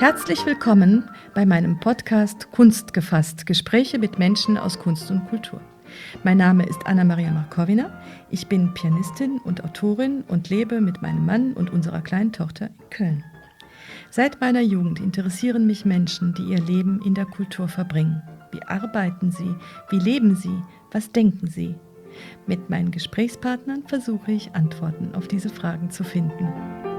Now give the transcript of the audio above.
Herzlich willkommen bei meinem Podcast Kunst gefasst, Gespräche mit Menschen aus Kunst und Kultur. Mein Name ist Anna-Maria Markowina, ich bin Pianistin und Autorin und lebe mit meinem Mann und unserer kleinen Tochter in Köln. Seit meiner Jugend interessieren mich Menschen, die ihr Leben in der Kultur verbringen. Wie arbeiten sie? Wie leben sie? Was denken sie? Mit meinen Gesprächspartnern versuche ich, Antworten auf diese Fragen zu finden.